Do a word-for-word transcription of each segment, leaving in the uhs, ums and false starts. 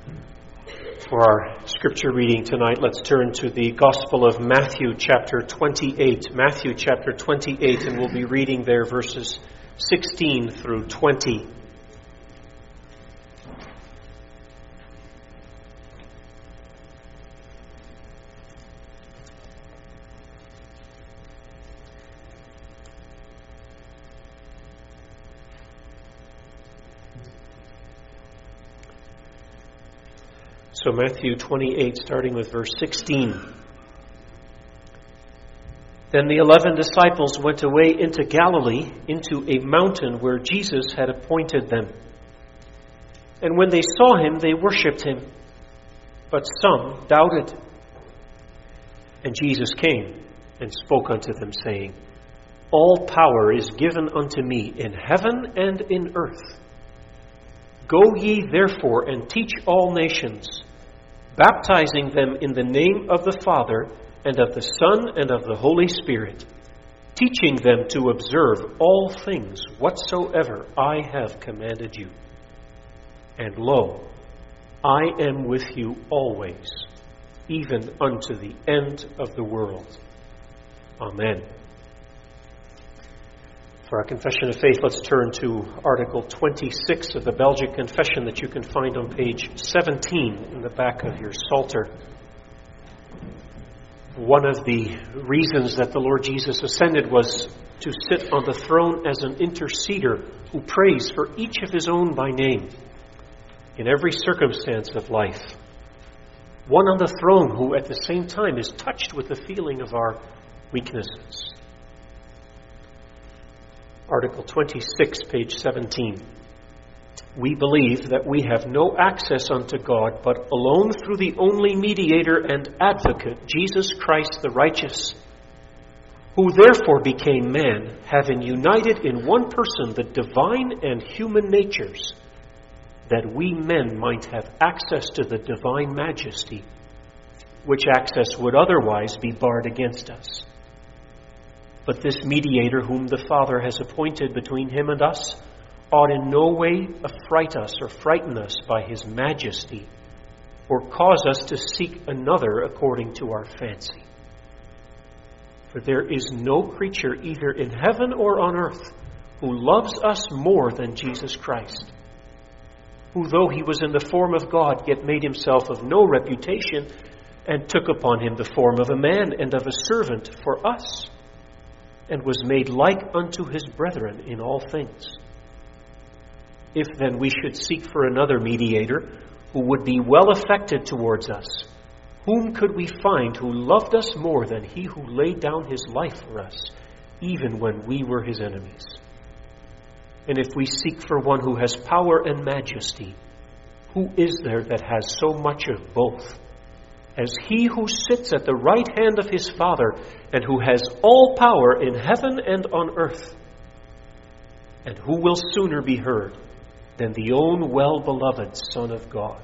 For our scripture reading tonight, let's turn to the Gospel of Matthew, chapter twenty-eight. Matthew, chapter twenty-eight, and we'll be reading there verses sixteen through twenty. So Matthew twenty-eight, starting with verse sixteen. Then the eleven disciples went away into Galilee, into a mountain where Jesus had appointed them. And when they saw him, they worshipped him, but some doubted. And Jesus came and spoke unto them, saying, All power is given unto me in heaven and in earth. Go ye therefore and teach all nations, baptizing them in the name of the Father, and of the Son, and of the Holy Spirit, teaching them to observe all things whatsoever I have commanded you. And lo, I am with you always, even unto the end of the world. Amen. For our confession of faith, let's turn to Article twenty-six of the Belgic Confession that you can find on page seventeen in the back of your Psalter. One of the reasons that the Lord Jesus ascended was to sit on the throne as an interceder who prays for each of his own by name in every circumstance of life. One on the throne who at the same time is touched with the feeling of our weaknesses. Article twenty-six, page seventeen. We believe that we have no access unto God but alone through the only mediator and advocate, Jesus Christ the righteous, who therefore became man, having united in one person the divine and human natures, that we men might have access to the divine majesty, which access would otherwise be barred against us. But this mediator whom the Father has appointed between him and us ought in no way affright us or frighten us by his majesty, or cause us to seek another according to our fancy. For there is no creature either in heaven or on earth who loves us more than Jesus Christ, who though he was in the form of God, yet made himself of no reputation, and took upon him the form of a man and of a servant for us, and was made like unto his brethren in all things. If then we should seek for another mediator who would be well affected towards us, whom could we find who loved us more than he who laid down his life for us, even when we were his enemies? And if we seek for one who has power and majesty, who is there that has so much of both as he who sits at the right hand of his Father, and who has all power in heaven and on earth? And who will sooner be heard than the own well-beloved Son of God?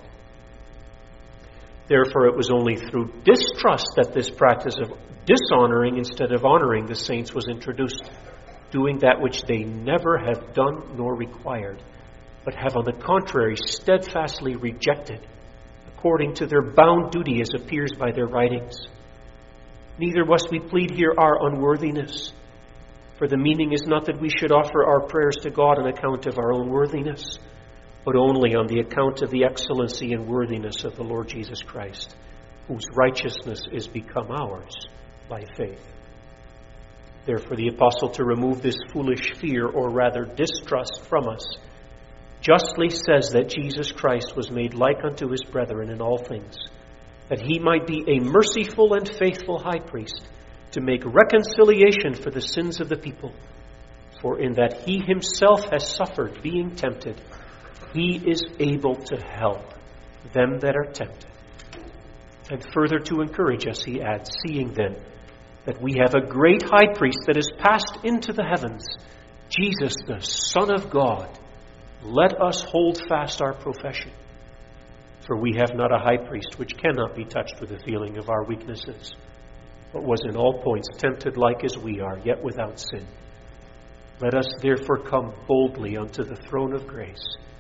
Therefore it was only through distrust that this practice of dishonoring instead of honoring the saints was introduced, doing that which they never have done nor required, but have on the contrary steadfastly rejected, according to their bound duty as appears by their writings. Neither must we plead here our unworthiness, for the meaning is not that we should offer our prayers to God on account of our own worthiness, but only on the account of the excellency and worthiness of the Lord Jesus Christ, whose righteousness is become ours by faith. Therefore the apostle, to remove this foolish fear, or rather distrust, from us, justly says that Jesus Christ was made like unto his brethren in all things, that he might be a merciful and faithful high priest, to make reconciliation for the sins of the people. For in that he himself has suffered, being tempted, he is able to help them that are tempted. And further to encourage us, he adds, seeing then that we have a great high priest that is passed into the heavens, Jesus the Son of God, let us hold fast our profession. For we have not a high priest which cannot be touched with the feeling of our weaknesses, but was in all points tempted like as we are, yet without sin. Let us therefore come boldly unto the throne of grace,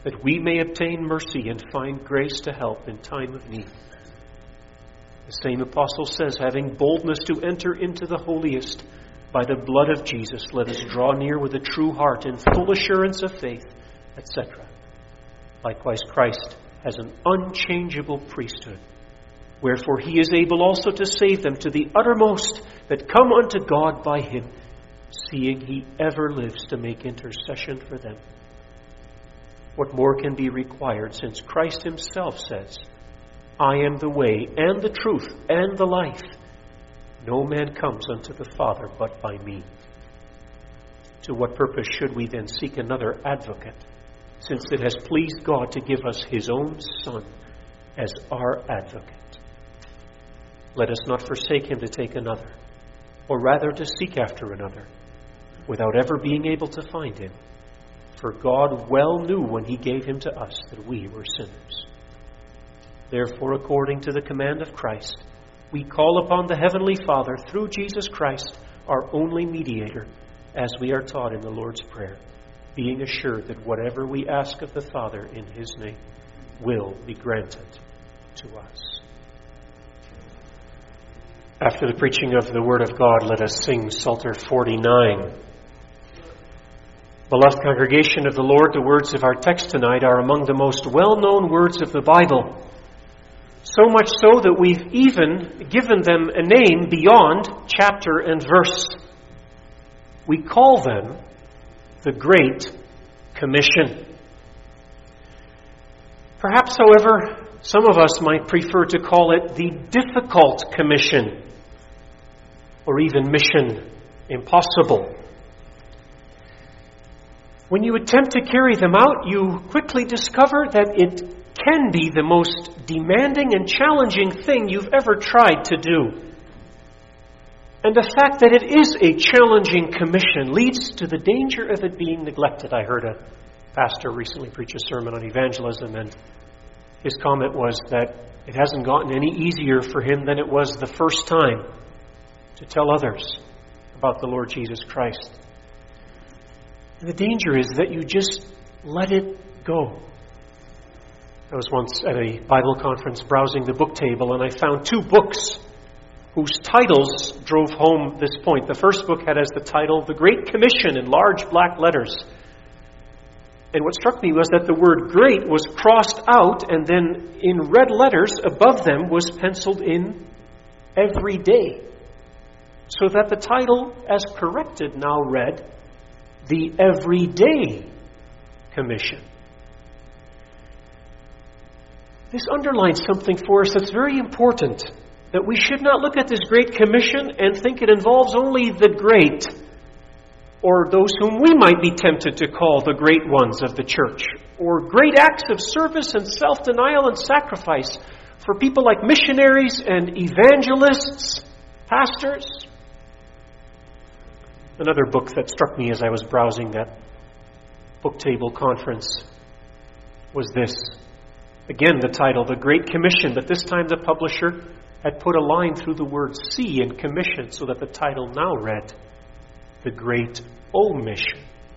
that we may obtain mercy and find grace to help in time of need. The same apostle says, having boldness to enter into the holiest by the blood of Jesus, let us draw near with a true heart in full assurance of faith, et cetera. Likewise, Christ has an unchangeable priesthood, wherefore he is able also to save them to the uttermost that come unto God by him, seeing he ever lives to make intercession for them. What more can be required, since Christ himself says, I am the way and the truth and the life. No man comes unto the Father but by me. To what purpose should we then seek another advocate, since it has pleased God to give us his own Son as our advocate? Let us not forsake him to take another, or rather to seek after another, without ever being able to find him. For God well knew when he gave him to us that we were sinners. Therefore, according to the command of Christ, we call upon the Heavenly Father through Jesus Christ, our only mediator, as we are taught in the Lord's Prayer, being assured that whatever we ask of the Father in his name will be granted to us. After the preaching of the Word of God, let us sing Psalter forty-nine. Beloved congregation of the Lord, the words of our text tonight are among the most well-known words of the Bible. So much so that we've even given them a name beyond chapter and verse. We call them the Great Commission. Perhaps, however, some of us might prefer to call it the Difficult Commission, or even Mission Impossible. When you attempt to carry them out, you quickly discover that it can be the most demanding and challenging thing you've ever tried to do. And the fact that it is a challenging commission leads to the danger of it being neglected. I heard a pastor recently preach a sermon on evangelism, and his comment was that it hasn't gotten any easier for him than it was the first time to tell others about the Lord Jesus Christ. And the danger is that you just let it go. I was once at a Bible conference browsing the book table, and I found two books whose titles drove home this point. The first book had as the title, The Great Commission, in large black letters. And what struck me was that the word great was crossed out, and then in red letters above them was penciled in every day. So that the title, as corrected, now read, The Everyday Commission. This underlines something for us that's very important, that we should not look at this Great Commission and think it involves only the great, or those whom we might be tempted to call the great ones of the church, or great acts of service and self-denial and sacrifice for people like missionaries and evangelists, pastors. Another book that struck me as I was browsing that book table conference was this. Again, the title, The Great Commission, but this time the publisher had put a line through the word C in commission so that the title now read, The Great Omission.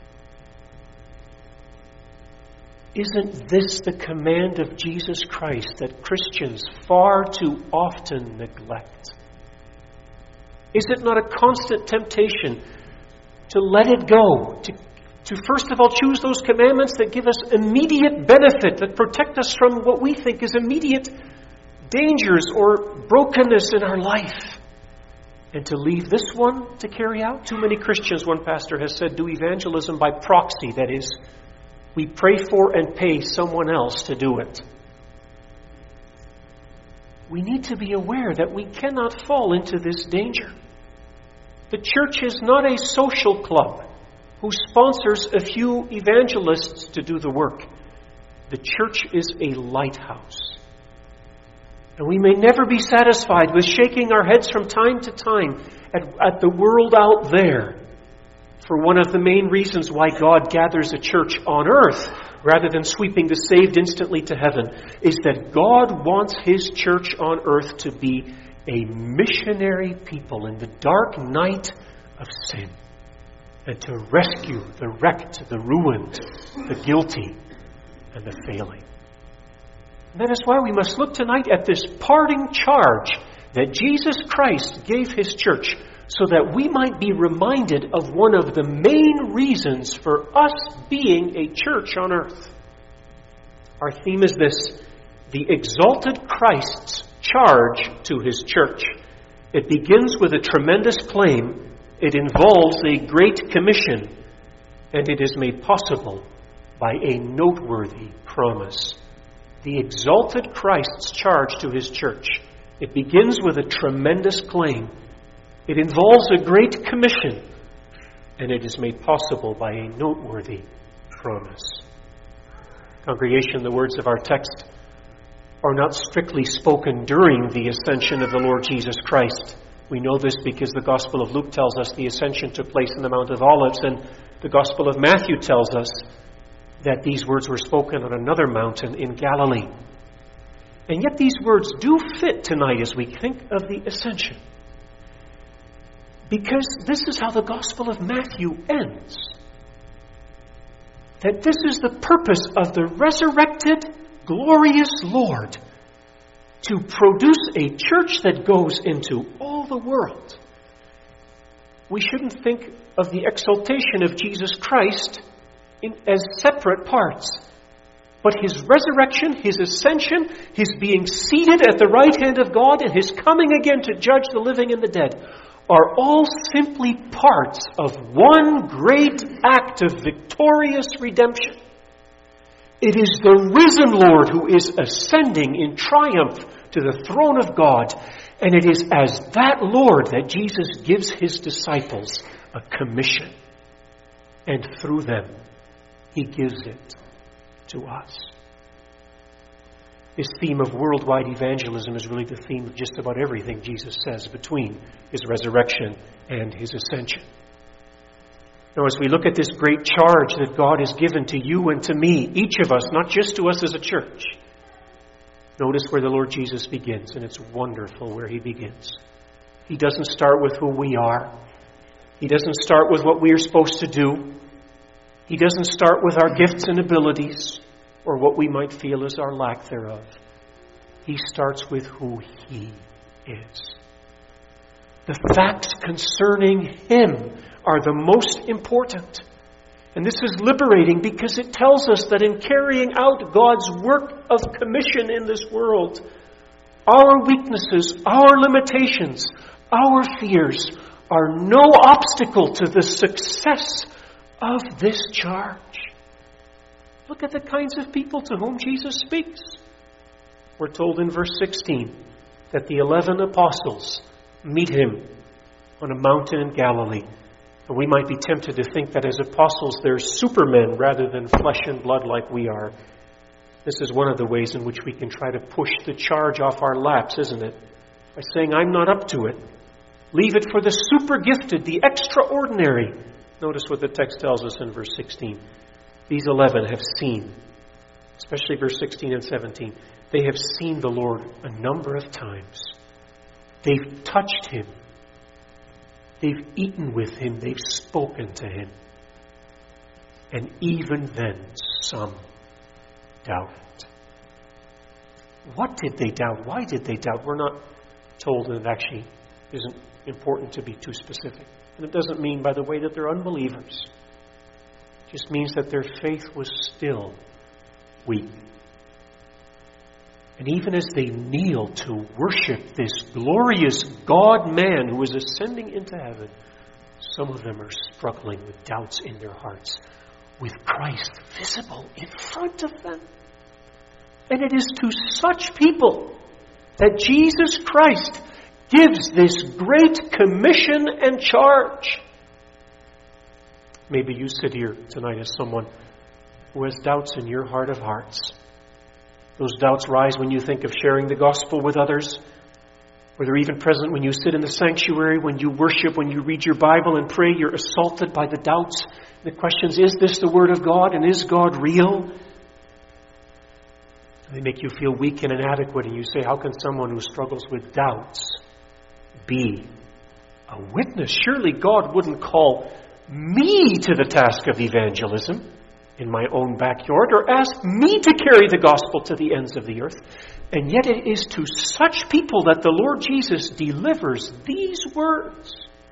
Isn't this the command of Jesus Christ that Christians far too often neglect? Is it not a constant temptation to let it go, to To first of all choose those commandments that give us immediate benefit, that protect us from what we think is immediate dangers or brokenness in our life, and to leave this one to carry out? Too many Christians, one pastor has said, do evangelism by proxy. That is, we pray for and pay someone else to do it. We need to be aware that we cannot fall into this danger. The church is not a social club who sponsors a few evangelists to do the work. The church is a lighthouse. And we may never be satisfied with shaking our heads from time to time at, at the world out there. For one of the main reasons why God gathers a church on earth rather than sweeping the saved instantly to heaven is that God wants His church on earth to be a missionary people in the dark night of sin, and to rescue the wrecked, the ruined, the guilty, and the failing. And that is why we must look tonight at this parting charge that Jesus Christ gave His church, so that we might be reminded of one of the main reasons for us being a church on earth. Our theme is this: the exalted Christ's charge to His church. It begins with a tremendous claim. It involves a great commission, and it is made possible by a noteworthy promise. The exalted Christ's charge to His church. It begins with a tremendous claim. It involves a great commission, and it is made possible by a noteworthy promise. Congregation, the words of our text are not strictly spoken during the ascension of the Lord Jesus Christ. We know this because the Gospel of Luke tells us the ascension took place in the Mount of Olives, and the Gospel of Matthew tells us that these words were spoken on another mountain in Galilee. And yet these words do fit tonight as we think of the ascension, because this is how the Gospel of Matthew ends. That this is the purpose of the resurrected, glorious Lord, to produce a church that goes into all the world. We shouldn't think of the exaltation of Jesus Christ in, as separate parts. But His resurrection, His ascension, His being seated at the right hand of God, and His coming again to judge the living and the dead are all simply parts of one great act of victorious redemption. It is the risen Lord who is ascending in triumph to the throne of God, and it is as that Lord that Jesus gives His disciples a commission, and through them He gives it to us. This theme of worldwide evangelism is really the theme of just about everything Jesus says between His resurrection and His ascension. Now, as we look at this great charge that God has given to you and to me, each of us, not just to us as a church, notice where the Lord Jesus begins, and it's wonderful where He begins. He doesn't start with who we are. He doesn't start with what we are supposed to do. He doesn't start with our gifts and abilities, or what we might feel is our lack thereof. He starts with who He is. The facts concerning Him are the most important. And this is liberating because it tells us that in carrying out God's work of commission in this world, our weaknesses, our limitations, our fears are no obstacle to the success of this charge. Look at the kinds of people to whom Jesus speaks. We're told in verse sixteen that the eleven apostles meet Him on a mountain in Galilee. And we might be tempted to think that as apostles they're supermen rather than flesh and blood like we are. This is one of the ways in which we can try to push the charge off our laps, isn't it? By saying, I'm not up to it. Leave it for the super gifted, the extraordinary. Notice what the text tells us in verse sixteen. These eleven have seen, especially verse sixteen and seventeen, they have seen the Lord a number of times. They've touched Him. They've eaten with Him. They've spoken to Him. And even then, some doubted. What did they doubt? Why did they doubt? We're not told, and it actually isn't important to be too specific. And it doesn't mean, by the way, that they're unbelievers. It just means that their faith was still weak. And even as they kneel to worship this glorious God-man who is ascending into heaven, some of them are struggling with doubts in their hearts, with Christ visible in front of them. And it is to such people that Jesus Christ gives this great commission and charge. Maybe you sit here tonight as someone who has doubts in your heart of hearts. Those doubts rise when you think of sharing the gospel with others, or they're even present when you sit in the sanctuary, when you worship, when you read your Bible and pray. You're assaulted by the doubts. The questions, is this the Word of God, and is God real? They make you feel weak and inadequate, and you say, how can someone who struggles with doubts be a witness? Surely God wouldn't call me to the task of evangelism. in my own backyard or ask me to carry the gospel to the ends of the earth. And yet it is to such people that the Lord Jesus delivers these words.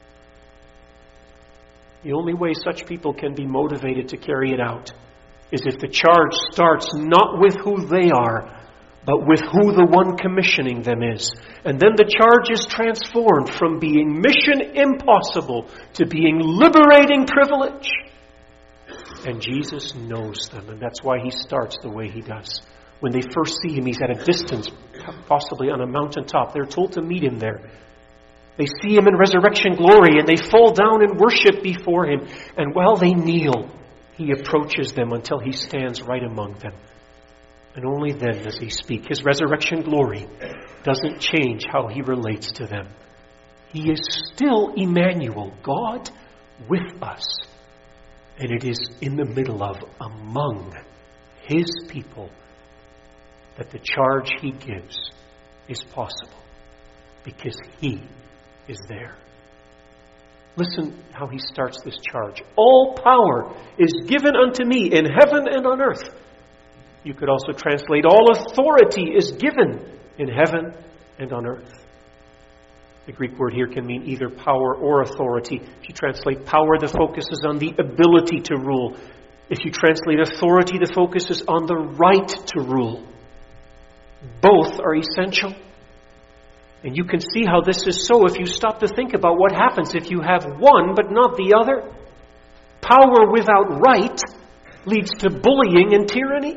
The only way such people can be motivated to carry it out is if the charge starts not with who they are, but with who the one commissioning them is. And then the charge is transformed from being mission impossible to being liberating privilege. And Jesus knows them, and that's why he starts the way he does. When they first see him, he's at a distance, possibly on a mountaintop. They're told to meet him there. They see him in resurrection glory, and they fall down and worship before him. And while they kneel, he approaches them until he stands right among them. And only then does he speak. His resurrection glory doesn't change how he relates to them. He is still Emmanuel, God with us. And it is in the middle of, among his people, that the charge he gives is possible. Because he is there. Listen how he starts this charge. All power is given unto me in heaven and on earth. You could also translate, all authority is given in heaven and on earth. The Greek word here can mean either power or authority. If you translate power, the focus is on the ability to rule. If you translate authority, the focus is on the right to rule. Both are essential. And you can see how this is so if you stop to think about what happens if you have one but not the other. Power without right leads to bullying and tyranny.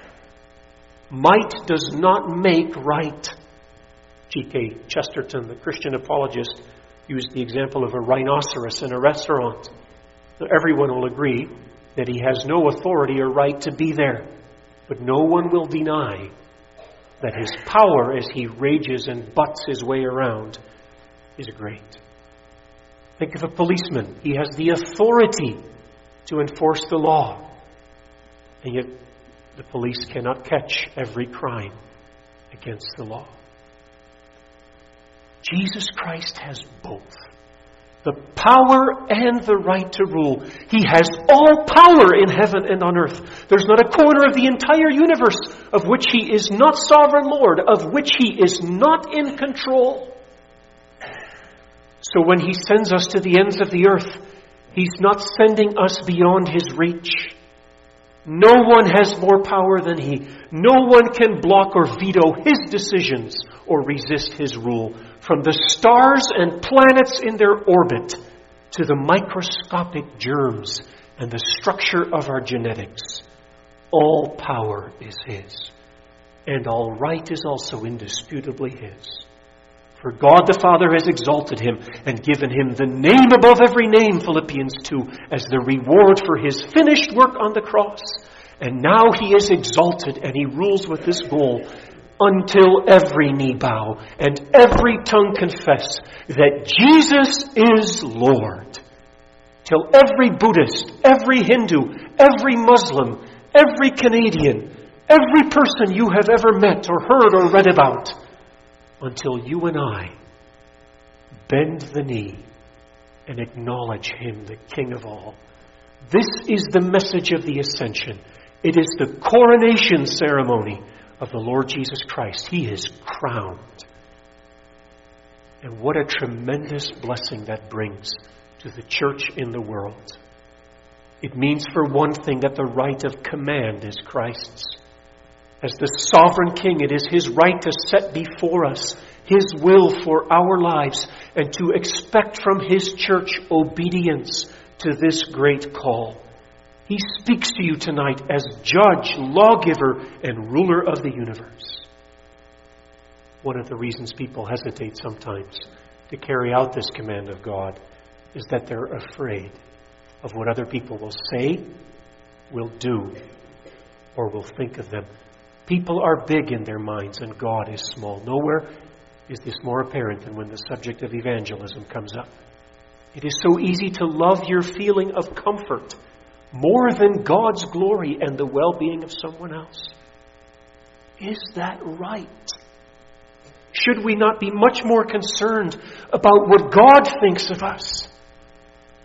Might does not make right. G K Chesterton, the Christian apologist, used the example of a rhinoceros in a restaurant. Now, everyone will agree that he has no authority or right to be there. But no one will deny that his power as he rages and butts his way around is great. Think of a policeman. He has the authority to enforce the law. And yet the police cannot catch every crime against the law. Jesus Christ has both. The power and the right to rule. He has all power in heaven and on earth. There's not a corner of the entire universe of which he is not sovereign Lord, of which he is not in control. So when he sends us to the ends of the earth, he's not sending us beyond his reach. No one has more power than he. No one can block or veto his decisions or resist his rule. From the stars and planets in their orbit to the microscopic germs and the structure of our genetics, all power is his. And all right is also indisputably his. For God the Father has exalted him and given him the name above every name, Philippians two, as the reward for his finished work on the cross. And now he is exalted and he rules with this goal until every knee bow and every tongue confess that Jesus is Lord. Till every Buddhist, every Hindu, every Muslim, every Canadian, every person you have ever met or heard or read about, until you and I bend the knee and acknowledge him, the King of all. This is the message of the Ascension. It is the coronation ceremony of the Lord Jesus Christ. He is crowned. And what a tremendous blessing that brings to the church in the world. It means, for one thing, that the right of command is Christ's. As the sovereign king, it is his right to set before us his will for our lives and to expect from his church obedience to this great call. He speaks to you tonight as judge, lawgiver, and ruler of the universe. One of the reasons people hesitate sometimes to carry out this command of God is that they're afraid of what other people will say, will do, or will think of them. People are big in their minds and God is small. Nowhere is this more apparent than when the subject of evangelism comes up. It is so easy to love your feeling of comfort more than God's glory and the well-being of someone else. Is that right? Should we not be much more concerned about what God thinks of us?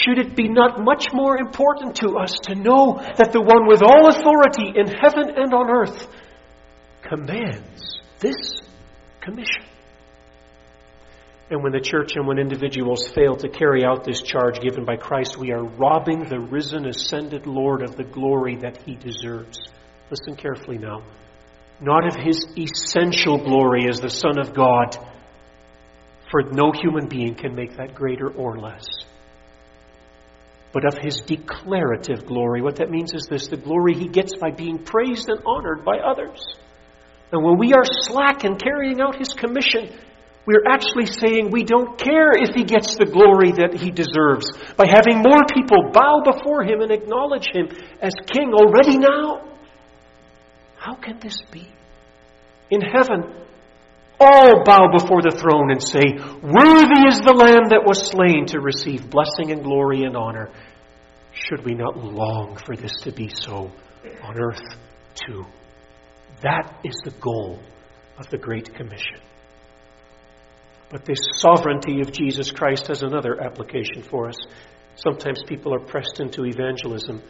should it be not much more important to us to know that the one with all authority in heaven and on earth commands this commission? And when the church and when individuals fail to carry out this charge given by Christ, we are robbing the risen, ascended Lord of the glory that He deserves. Listen carefully now. Not of His essential glory as the Son of God, for no human being can make that greater or less. But of His declarative glory. What that means is this: the glory He gets by being praised and honored by others. And when we are slack in carrying out His commission, we're actually saying we don't care if He gets the glory that He deserves by having more people bow before Him and acknowledge Him as King already now. How can this be? In heaven, all bow before the throne and say, "Worthy is the Lamb that was slain to receive blessing and glory and honor." Should we not long for this to be so on earth too? That is the goal of the Great Commission. But this sovereignty of Jesus Christ has another application for us. Sometimes people are pressed into evangelism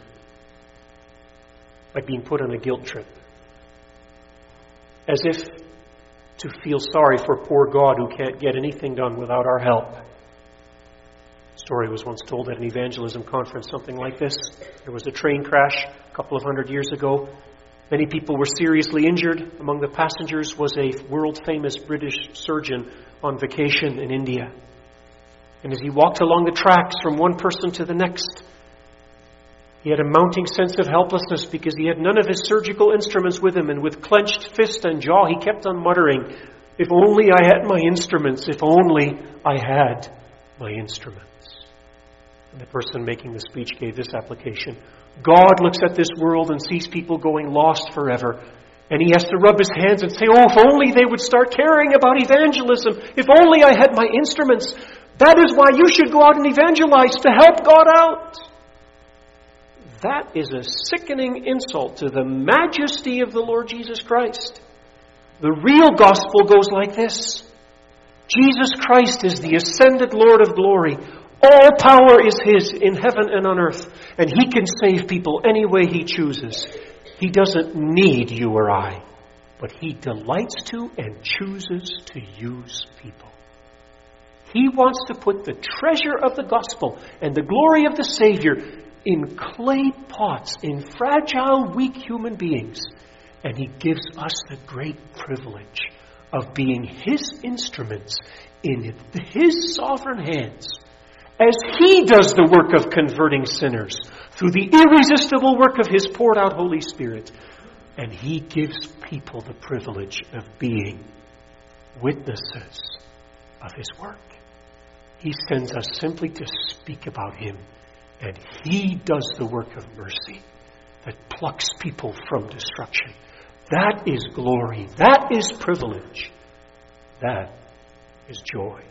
by being put on a guilt trip, as if to feel sorry for poor God who can't get anything done without our help. A story was once told at an evangelism conference, something like this. There was a train crash a couple of hundred years ago. Many people were seriously injured. Among the passengers was a world-famous British surgeon on vacation in India. And as he walked along the tracks from one person to the next, he had a mounting sense of helplessness because he had none of his surgical instruments with him, and with clenched fist and jaw he kept on muttering, "If only I had my instruments, if only I had my instruments." And the person making the speech gave this application: God looks at this world and sees people going lost forever, and He has to rub His hands and say, "Oh, if only they would start caring about evangelism. If only I had my instruments. That is why you should go out and evangelize, to help God out." That is a sickening insult to the majesty of the Lord Jesus Christ. The real gospel goes like this: Jesus Christ is the ascended Lord of glory. All power is His in heaven and on earth, and He can save people any way He chooses. He doesn't need you or I, but He delights to and chooses to use people. He wants to put the treasure of the gospel and the glory of the Savior in clay pots, in fragile, weak human beings. And He gives us the great privilege of being His instruments in His sovereign hands, as He does the work of converting sinners through the irresistible work of His poured out Holy Spirit. And He gives people the privilege of being witnesses of His work. He sends us simply to speak about Him, and He does the work of mercy that plucks people from destruction. That is glory. That is privilege. That is joy.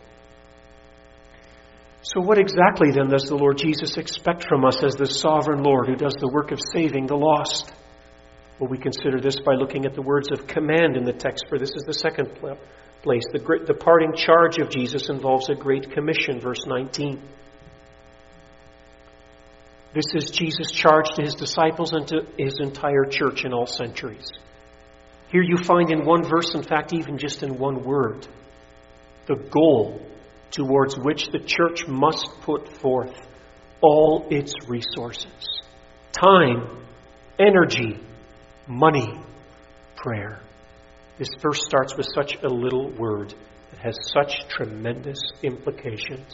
So what exactly then does the Lord Jesus expect from us as the sovereign Lord who does the work of saving the lost? Well, we consider this by looking at the words of command in the text, for this is the second place. The, great, the parting charge of Jesus involves a great commission, verse nineteen. This is Jesus' charge to His disciples and to His entire church in all centuries. Here you find in one verse, in fact, even just in one word, the goal towards which the church must put forth all its resources: time, energy, money, prayer. This verse starts with such a little word that has such tremendous implications.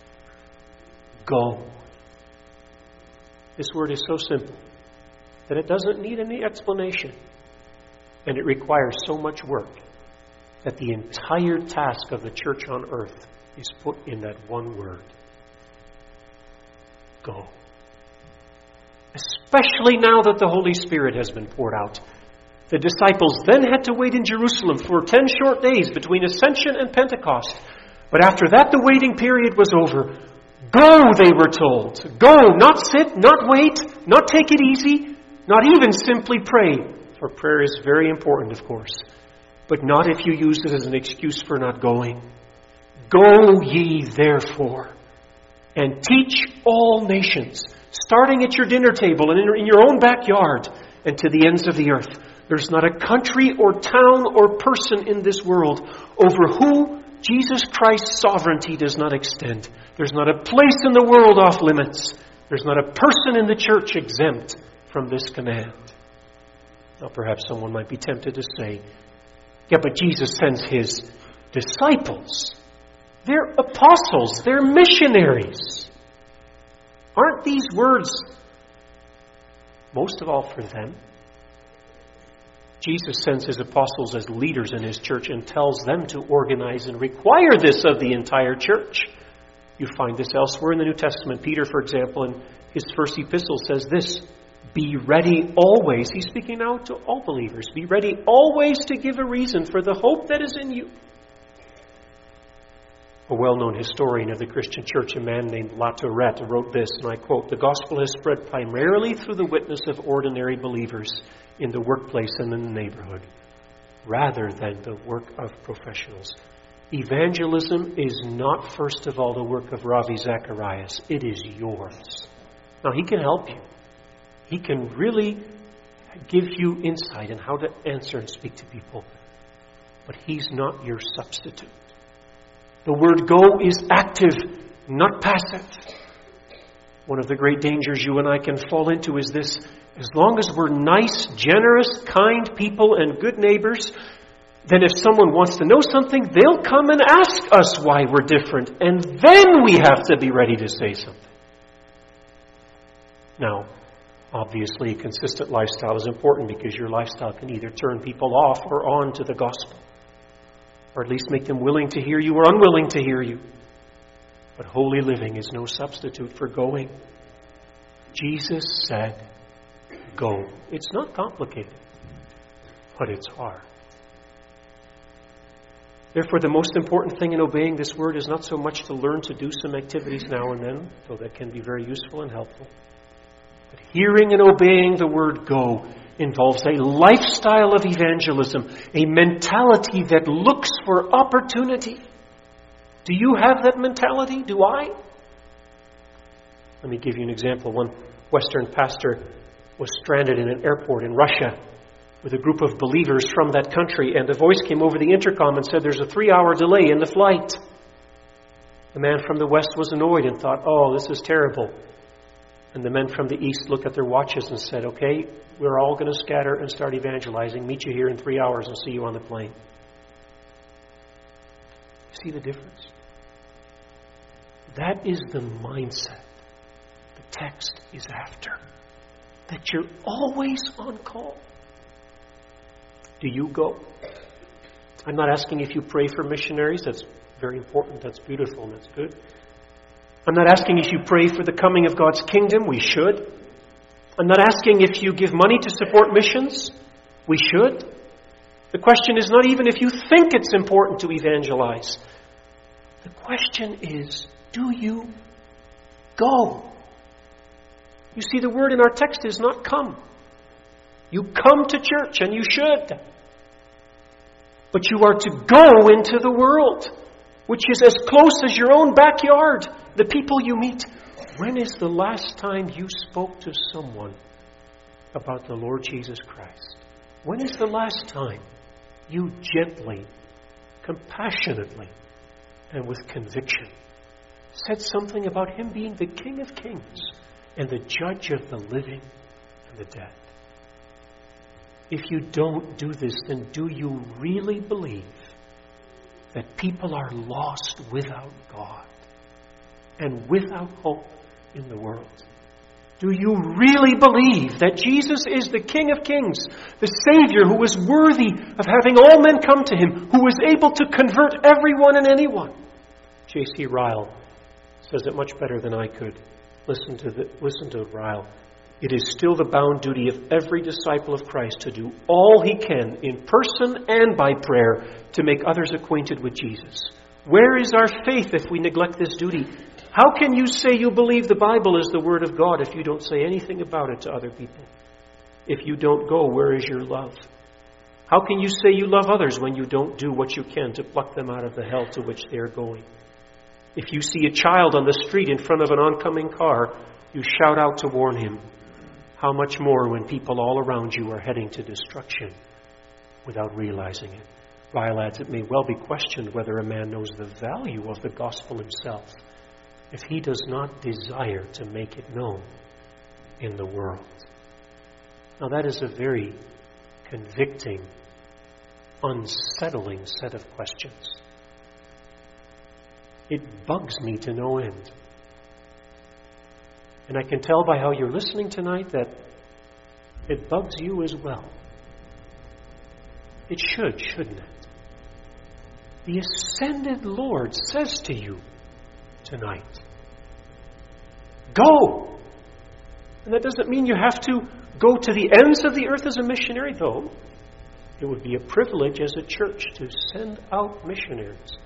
Go. This word is so simple that it doesn't need any explanation, and it requires so much work that the entire task of the church on earth is put in that one word. Go. Especially now that the Holy Spirit has been poured out. The disciples then had to wait in Jerusalem for ten short days between Ascension and Pentecost. But after that, the waiting period was over. Go, they were told. Go, not sit, not wait, not take it easy, not even simply pray. For prayer is very important, of course, but not if you use it as an excuse for not going. Go ye therefore and teach all nations, starting at your dinner table and in your own backyard and to the ends of the earth. There's not a country or town or person in this world over who Jesus Christ's sovereignty does not extend. There's not a place in the world off limits. There's not a person in the church exempt from this command. Now perhaps someone might be tempted to say, yeah, but Jesus sends His disciples. They're apostles. They're missionaries. Aren't these words most of all for them? Jesus sends His apostles as leaders in His church and tells them to organize and require this of the entire church. You find this elsewhere in the New Testament. Peter, for example, in his first epistle says this, be ready always. He's speaking now to all believers. Be ready always to give a reason for the hope that is in you. A well-known historian of the Christian church, a man named Latourette, wrote this, and I quote, the gospel has spread primarily through the witness of ordinary believers in the workplace and in the neighborhood, rather than the work of professionals. Evangelism is not, first of all, the work of Ravi Zacharias. It is yours. Now, he can help you. He can really give you insight in how to answer and speak to people. But he's not your substitute. The word go is active, not passive. One of the great dangers you and I can fall into is this. As long as we're nice, generous, kind people and good neighbors, then if someone wants to know something, they'll come and ask us why we're different. And then we have to be ready to say something. Now, obviously, a consistent lifestyle is important because your lifestyle can either turn people off or on to the gospel, or at least make them willing to hear you or unwilling to hear you. But holy living is no substitute for going. Jesus said, go. It's not complicated, but it's hard. Therefore, the most important thing in obeying this word is not so much to learn to do some activities now and then, though that can be very useful and helpful. But hearing and obeying the word go involves a lifestyle of evangelism, a mentality that looks for opportunity. Do you have that mentality? Do I? Let me give you an example. One Western pastor was stranded in an airport in Russia with a group of believers from that country, and a voice came over the intercom and said, there's a three-hour delay in the flight. The man from the west was annoyed and thought, oh, this is terrible. And the men from the east looked at their watches and said, okay, we're all going to scatter and start evangelizing. Meet you here in three hours and see you on the plane. See the difference? That is the mindset the text is after. That you're always on call. Do you go? I'm not asking if you pray for missionaries. That's very important. That's beautiful and that's good. I'm not asking if you pray for the coming of God's kingdom. We should. I'm not asking if you give money to support missions. We should. The question is not even if you think it's important to evangelize. The question is, do you go? You see, the word in our text is not come. You come to church, and you should. But you are to go into the world, which is as close as your own backyard, the people you meet. When is the last time you spoke to someone about the Lord Jesus Christ? When is the last time you gently, compassionately, and with conviction said something about Him being the King of Kings and the Judge of the living and the dead? If you don't do this, then do you really believe that people are lost without God and without hope in the world? Do you really believe that Jesus is the King of Kings, the Savior who is worthy of having all men come to Him, who is able to convert everyone and anyone? J C Ryle says it much better than I could. Listen to the, listen to Ryle. It is still the bound duty of every disciple of Christ to do all he can in person and by prayer to make others acquainted with Jesus. Where is our faith if we neglect this duty? How can you say you believe the Bible is the Word of God if you don't say anything about it to other people? If you don't go, where is your love? How can you say you love others when you don't do what you can to pluck them out of the hell to which they are going? If you see a child on the street in front of an oncoming car, you shout out to warn him. How much more when people all around you are heading to destruction without realizing it? By lads, it may well be questioned whether a man knows the value of the gospel himself if he does not desire to make it known in the world. Now that is a very convicting, unsettling set of questions. It bugs me to no end. And I can tell by how you're listening tonight that it bugs you as well. It should, shouldn't it? The ascended Lord says to you tonight, go! And that doesn't mean you have to go to the ends of the earth as a missionary, though. It would be a privilege as a church to send out missionaries.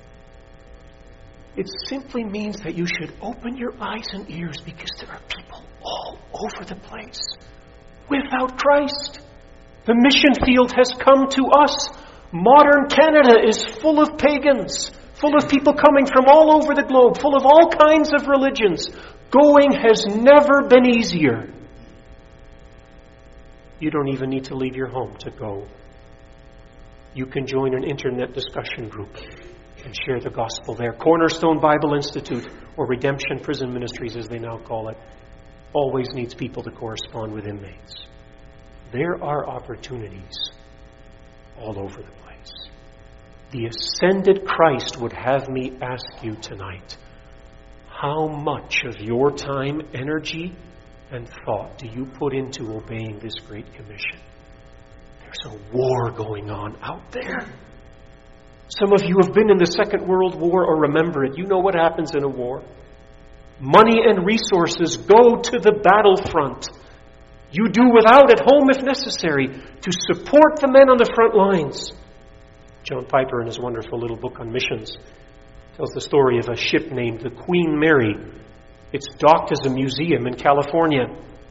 It simply means that you should open your eyes and ears, because there are people all over the place without Christ. The mission field has come to us. Modern Canada is full of pagans, full of people coming from all over the globe, full of all kinds of religions. Going has never been easier. You don't even need to leave your home to go. You can join an internet discussion group and share the gospel there. Cornerstone Bible Institute, or Redemption Prison Ministries as they now call it, always needs people to correspond with inmates. There are opportunities all over the place. The ascended Christ would have me ask you tonight, how much of your time, energy, and thought do you put into obeying this Great Commission? There's a war going on out there. Some of you have been in the Second World War or remember it. You know what happens in a war. Money and resources go to the battlefront. You do without at home if necessary to support the men on the front lines. John Piper, in his wonderful little book on missions, tells the story of a ship named the Queen Mary. It's docked as a museum in California.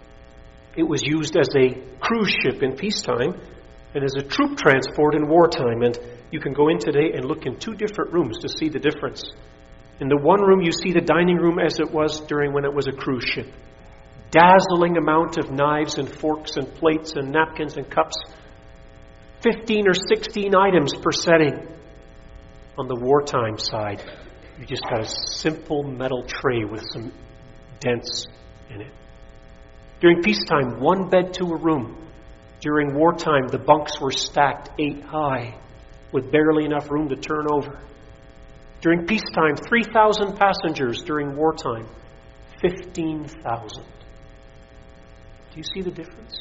It was used as a cruise ship in peacetime and as a troop transport in wartime. And you can go in today and look in two different rooms to see the difference. In the one room, you see the dining room as it was during when it was a cruise ship. Dazzling amount of knives and forks and plates and napkins and cups. Fifteen or sixteen items per setting. On the wartime side, you just got a simple metal tray with some dents in it. During peacetime, one bed to a room. During wartime, the bunks were stacked eight high with barely enough room to turn over. During peacetime, three thousand passengers. During wartime, fifteen thousand. Do you see the difference?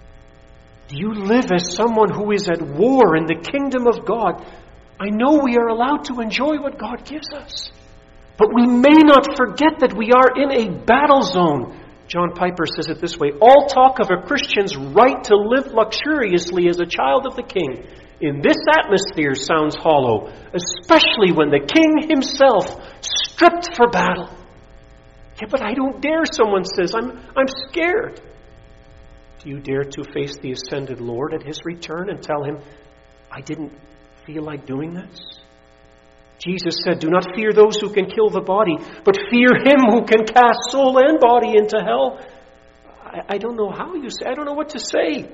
Do you live as someone who is at war in the kingdom of God? I know we are allowed to enjoy what God gives us, but we may not forget that we are in a battle zone. John Piper says it this way: all talk of a Christian's right to live luxuriously as a child of the King in this atmosphere sounds hollow, especially when the King himself stripped for battle. Yeah, but I don't dare, someone says. I'm, I'm scared. Do you dare to face the ascended Lord at his return and tell him, I didn't feel like doing this? Jesus said, do not fear those who can kill the body, but fear him who can cast soul and body into hell. I, I don't know how you say, I don't know what to say.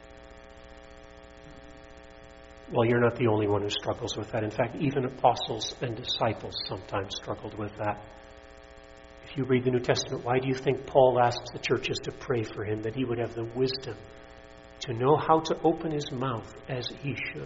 Well, you're not the only one who struggles with that. In fact, even apostles and disciples sometimes struggled with that. If you read the New Testament, why do you think Paul asks the churches to pray for him, that he would have the wisdom to know how to open his mouth as he should?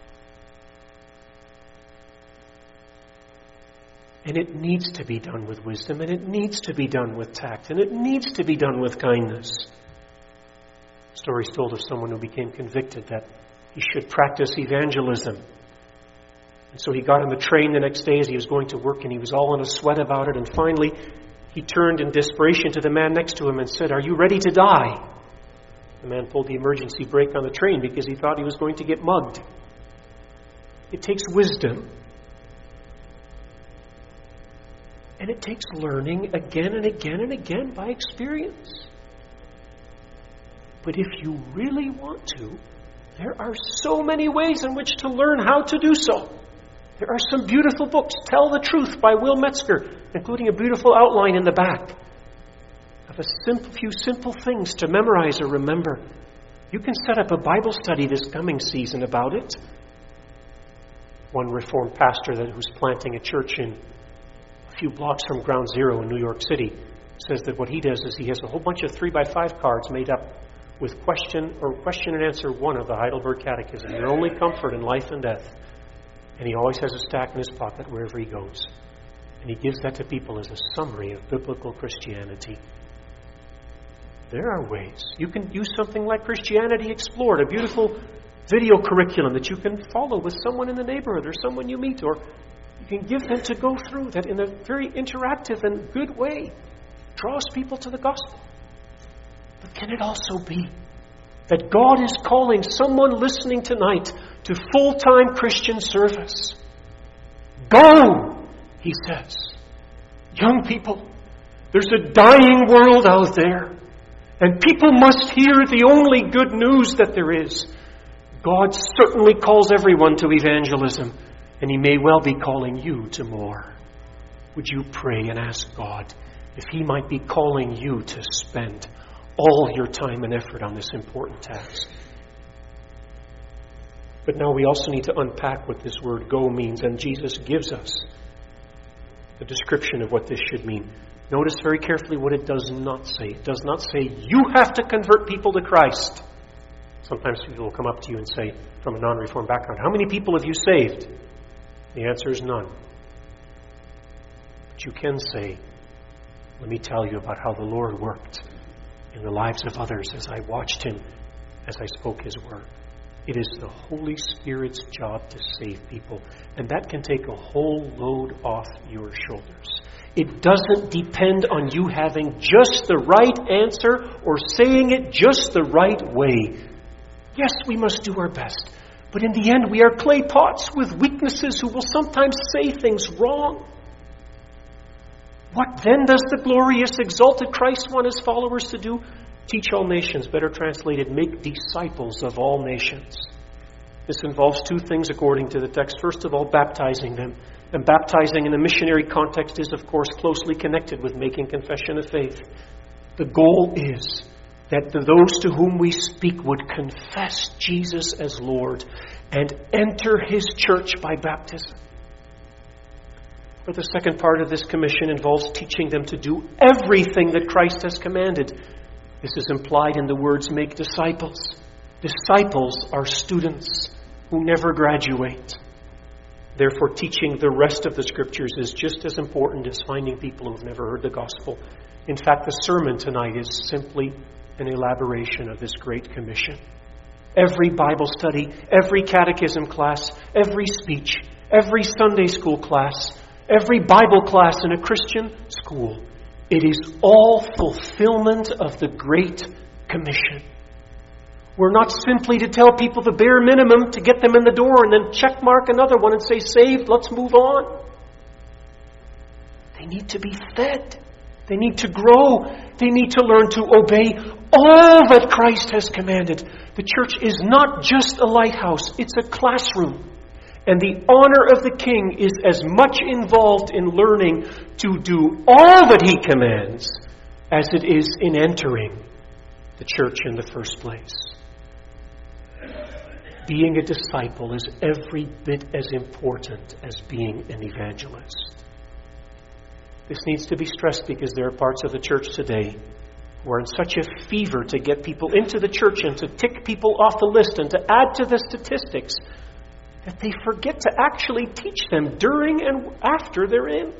And it needs to be done with wisdom, and it needs to be done with tact, and it needs to be done with kindness. Stories told of someone who became convicted that he should practice evangelism. And so he got on the train the next day as he was going to work, and he was all in a sweat about it. And finally, he turned in desperation to the man next to him and said, are you ready to die? The man pulled the emergency brake on the train because he thought he was going to get mugged. It takes wisdom. And it takes learning again and again and again by experience. But if you really want to, there are so many ways in which to learn how to do so. There are some beautiful books. Tell the Truth by Will Metzger, including a beautiful outline in the back of a simple, few simple things to memorize or remember. You can set up a Bible study this coming season about it. One Reformed pastor that who's planting a church in a few blocks from Ground Zero in New York City says that what he does is he has a whole bunch of three by five cards made up with question or question and answer one of the Heidelberg Catechism, your only comfort in life and death. And he always has a stack in his pocket wherever he goes. And he gives that to people as a summary of biblical Christianity. There are ways. You can use something like Christianity Explored, a beautiful video curriculum that you can follow with someone in the neighborhood or someone you meet, or you can give them to go through that in a very interactive and good way. Draws people to the gospel. But can it also be that God is calling someone listening tonight to full-time Christian service? Go, he says. Young people, there's a dying world out there, and people must hear the only good news that there is. God certainly calls everyone to evangelism, and He may well be calling you to more. Would you pray and ask God if He might be calling you to spend all your time and effort on this important task? But now we also need to unpack what this word go means, and Jesus gives us a description of what this should mean. Notice very carefully what it does not say. It does not say, you have to convert people to Christ. Sometimes people will come up to you and say, from a non-reformed background, how many people have you saved? The answer is none. But you can say, let me tell you about how the Lord worked in the lives of others as I watched Him, as I spoke His word. It is the Holy Spirit's job to save people, and that can take a whole load off your shoulders. It doesn't depend on you having just the right answer or saying it just the right way. Yes, we must do our best, but in the end we are clay pots with weaknesses who will sometimes say things wrong. What then does the glorious, exalted Christ want His followers to do? Teach all nations, better translated, make disciples of all nations. This involves two things according to the text. First of all, baptizing them. And baptizing in the missionary context is, of course, closely connected with making confession of faith. The goal is that those to whom we speak would confess Jesus as Lord and enter His church by baptism. But the second part of this commission involves teaching them to do everything that Christ has commanded. This is implied in the words, make disciples. Disciples are students who never graduate. Therefore, teaching the rest of the Scriptures is just as important as finding people who have never heard the gospel. In fact, the sermon tonight is simply an elaboration of this great commission. Every Bible study, every catechism class, every speech, every Sunday school class, every Bible class in a Christian school, it is all fulfillment of the Great Commission. We're not simply to tell people the bare minimum to get them in the door and then check mark another one and say, saved, let's move on. They need to be fed. They need to grow. They need to learn to obey all that Christ has commanded. The church is not just a lighthouse, it's a classroom. And the honor of the King is as much involved in learning to do all that He commands as it is in entering the church in the first place. Being a disciple is every bit as important as being an evangelist. This needs to be stressed because there are parts of the church today who are in such a fever to get people into the church and to tick people off the list and to add to the statistics that they forget to actually teach them during and after they're in.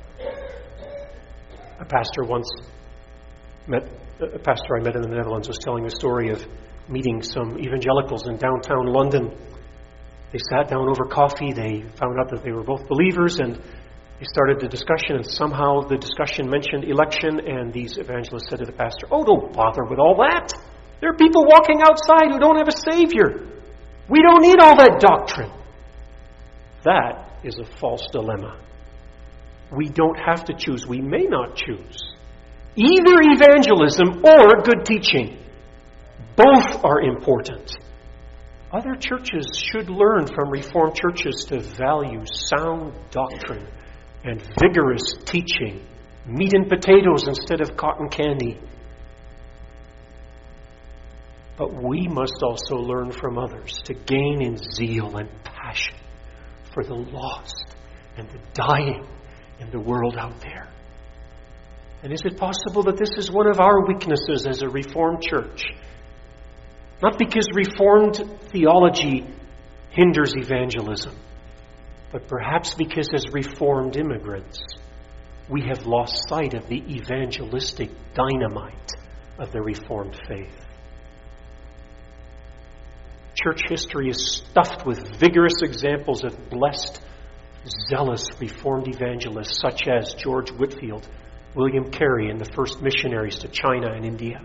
A pastor once met, a pastor I met in the Netherlands was telling a story of meeting some evangelicals in downtown London. They sat down over coffee. They found out that they were both believers, and they started the discussion, and somehow the discussion mentioned election, and these evangelists said to the pastor, oh, don't bother with all that. There are people walking outside who don't have a Savior. We don't need all that doctrine. That is a false dilemma. We don't have to choose. We may not choose either evangelism or good teaching. Both are important. Other churches should learn from Reformed churches to value sound doctrine and vigorous teaching, meat and potatoes instead of cotton candy. But we must also learn from others to gain in zeal and passion for the lost and the dying in the world out there. And is it possible that this is one of our weaknesses as a Reformed church? Not because Reformed theology hinders evangelism, but perhaps because as Reformed immigrants, we have lost sight of the evangelistic dynamite of the Reformed faith. Church history is stuffed with vigorous examples of blessed, zealous Reformed evangelists such as George Whitefield, William Carey, and the first missionaries to China and India.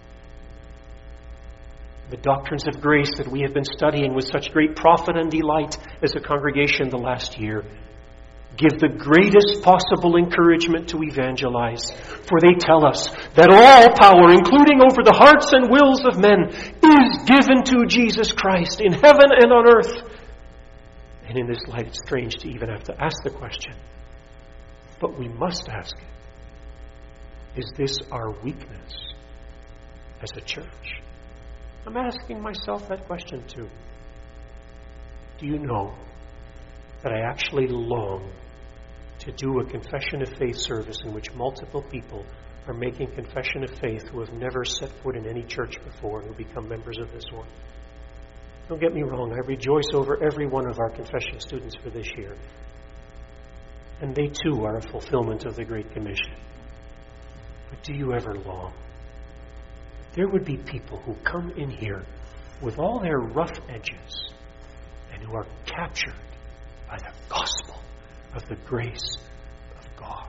The doctrines of grace that we have been studying with such great profit and delight as a congregation the last year give the greatest possible encouragement to evangelize, for they tell us that all power, including over the hearts and wills of men, is given to Jesus Christ in heaven and on earth. And in this light, it's strange to even have to ask the question, but we must ask it. Is this our weakness as a church? I'm asking myself that question too. Do you know that I actually long to do a confession of faith service in which multiple people are making confession of faith who have never set foot in any church before and who become members of this one? Don't get me wrong, I rejoice over every one of our confession students for this year. And they too are a fulfillment of the Great Commission. But do you ever long? There would be people who come in here with all their rough edges and who are captured by the gospel of the grace of God.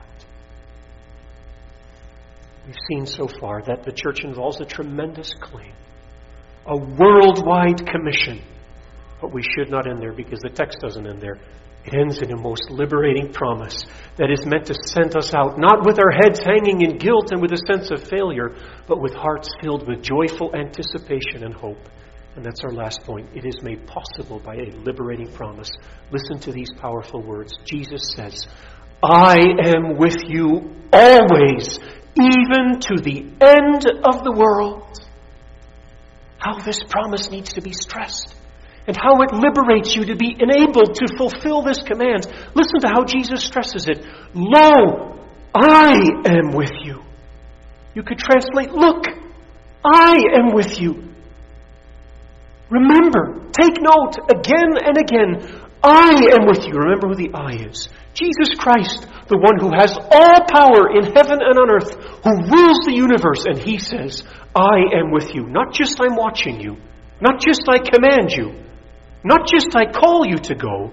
We've seen so far that the church involves a tremendous claim, a worldwide commission. But we should not end there because the text doesn't end there. It ends in a most liberating promise that is meant to send us out, not with our heads hanging in guilt and with a sense of failure, but with hearts filled with joyful anticipation and hope. And that's our last point. It is made possible by a liberating promise. Listen to these powerful words. Jesus says, I am with you always, even to the end of the world. How this promise needs to be stressed. And how it liberates you to be enabled to fulfill this command. Listen to how Jesus stresses it. Lo, I am with you. You could translate, look, I am with you. Remember, take note again and again. I am with you. Remember who the I is. Jesus Christ, the one who has all power in heaven and on earth, who rules the universe. And he says, I am with you. Not just I'm watching you. Not just I command you. Not just I call you to go,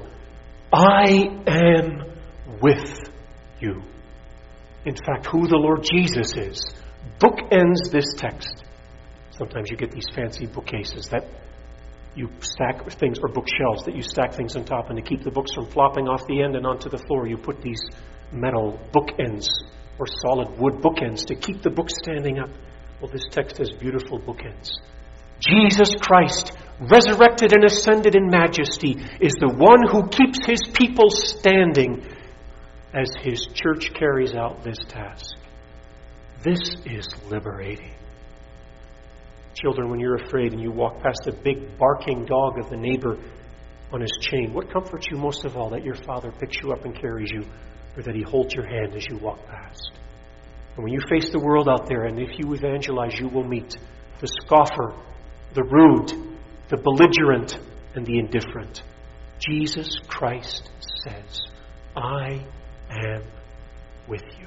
I am with you. In fact, who the Lord Jesus is bookends this text. Sometimes you get these fancy bookcases that you stack things, or bookshelves that you stack things on top, and to keep the books from flopping off the end and onto the floor, you put these metal bookends or solid wood bookends to keep the book standing up. Well, this text has beautiful bookends. Jesus Christ, resurrected and ascended in majesty, is the one who keeps his people standing as his church carries out this task. This is liberating. Children, when you're afraid and you walk past a big barking dog of the neighbor on his chain, what comforts you most of all? That your Father picks you up and carries you, or that he holds your hand as you walk past? And when you face the world out there, and if you evangelize, you will meet the scoffer, the rude, the belligerent, and the indifferent. Jesus Christ says, I am with you.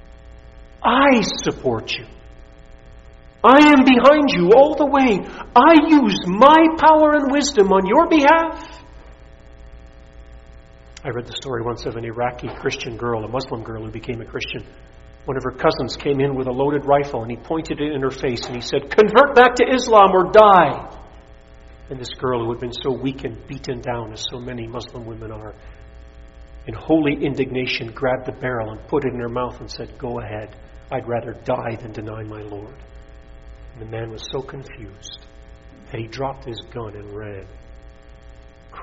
I support you. I am behind you all the way. I use my power and wisdom on your behalf. I read the story once of an Iraqi Christian girl, a Muslim girl who became a Christian. One of her cousins came in with a loaded rifle and he pointed it in her face and he said, convert back to Islam or die. And this girl, who had been so weak and beaten down as so many Muslim women are, in holy indignation grabbed the barrel and put it in her mouth and said, go ahead. I'd rather die than deny my Lord. And the man was so confused that he dropped his gun and ran.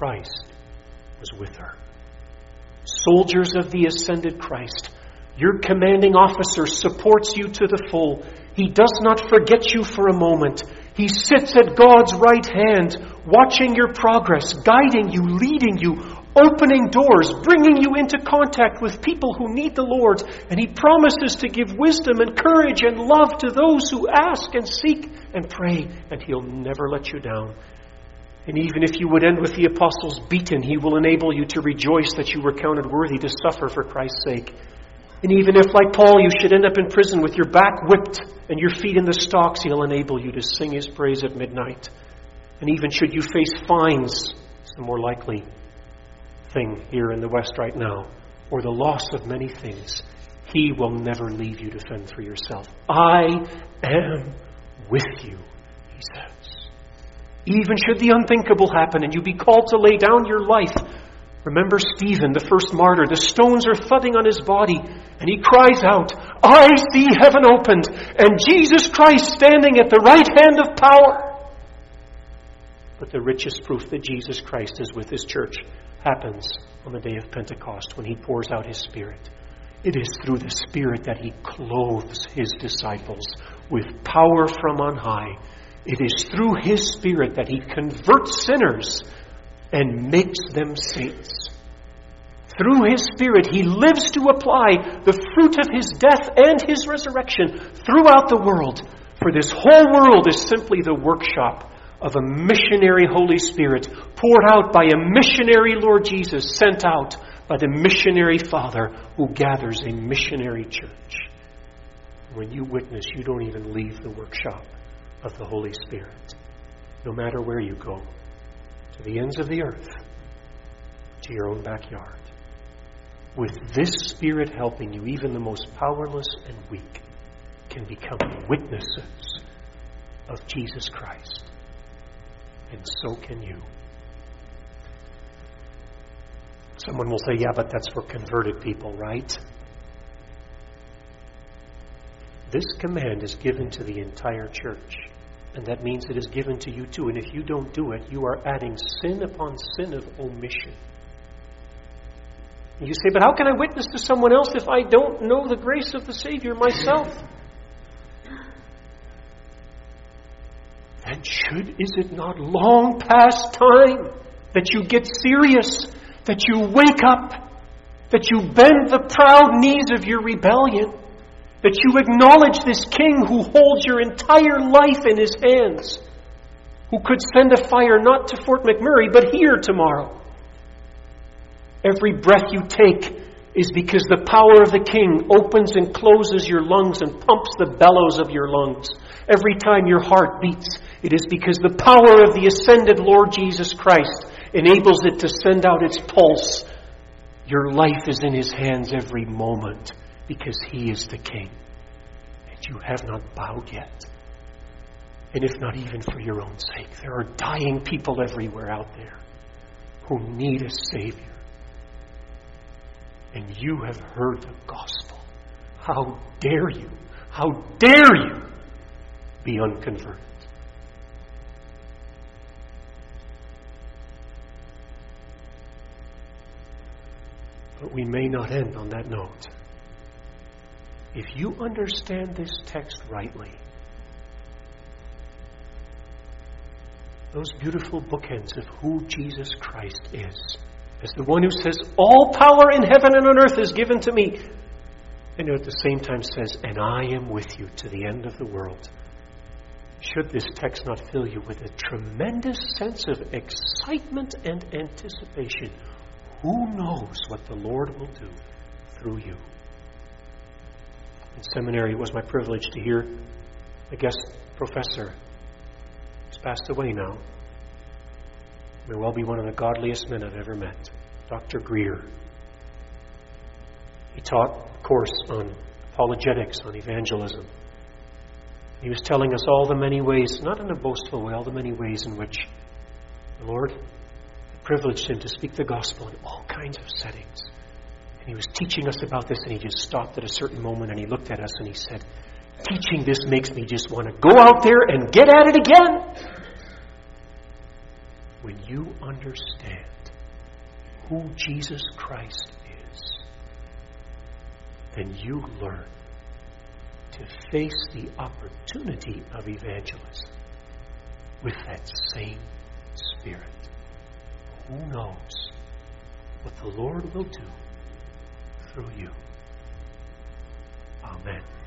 Christ was with her. Soldiers of the ascended Christ, your commanding officer supports you to the full. He does not forget you for a moment. He sits at God's right hand, watching your progress, guiding you, leading you, opening doors, bringing you into contact with people who need the Lord. And He promises to give wisdom and courage and love to those who ask and seek and pray. And He'll never let you down. And even if you would end with the apostles beaten, He will enable you to rejoice that you were counted worthy to suffer for Christ's sake. And even if, like Paul, you should end up in prison with your back whipped and your feet in the stocks, He'll enable you to sing His praise at midnight. And even should you face fines, it's the more likely thing here in the West right now, or the loss of many things, He will never leave you to fend for yourself. I am with you, He says. Even should the unthinkable happen and you be called to lay down your life, remember Stephen, the first martyr. The stones are thudding on his body, and he cries out, I see heaven opened, and Jesus Christ standing at the right hand of power. But the richest proof that Jesus Christ is with His church happens on the day of Pentecost, when He pours out His Spirit. It is through the Spirit that He clothes His disciples with power from on high. It is through His Spirit that He converts sinners and makes them saints. Through His Spirit, He lives to apply the fruit of His death and His resurrection throughout the world. For this whole world is simply the workshop of a missionary Holy Spirit poured out by a missionary Lord Jesus, sent out by the missionary Father who gathers a missionary church. When you witness, you don't even leave the workshop of the Holy Spirit. No matter where you go, to the ends of the earth, to your own backyard. With this Spirit helping you, even the most powerless and weak can become witnesses of Jesus Christ. And so can you. Someone will say, yeah, but that's for converted people, right? This command is given to the entire church. And that means it is given to you too. And if you don't do it, you are adding sin upon sin of omission. And you say, but how can I witness to someone else if I don't know the grace of the Savior myself? Then should, is it not long past time that you get serious, that you wake up, that you bend the proud knees of your rebellion, that you acknowledge this King who holds your entire life in His hands, who could send a fire not to Fort McMurray, but here tomorrow. Every breath you take is because the power of the King opens and closes your lungs and pumps the bellows of your lungs. Every time your heart beats, it is because the power of the ascended Lord Jesus Christ enables it to send out its pulse. Your life is in His hands every moment, because He is the King. And you have not bowed yet. And if not even for your own sake, there are dying people everywhere out there who need a Savior. And you have heard the gospel. How dare you, how dare you be unconverted? But we may not end on that note. If you understand this text rightly, those beautiful bookends of who Jesus Christ is, as the one who says, all power in heaven and on earth is given to me, and at the same time says, and I am with you to the end of the world. Should this text not fill you with a tremendous sense of excitement and anticipation? Who knows what the Lord will do through you? In seminary, it was my privilege to hear a guest professor. He's passed away now. May well be one of the godliest men I've ever met, Doctor Greer. He taught a course on apologetics, on evangelism. He was telling us all the many ways, not in a boastful way, all the many ways in which the Lord privileged him to speak the gospel in all kinds of settings. And he was teaching us about this, and he just stopped at a certain moment and he looked at us and he said, teaching this makes me just want to go out there and get at it again. When you understand who Jesus Christ is, then you learn to face the opportunity of evangelism with that same spirit. Who knows what the Lord will do through you? Amen.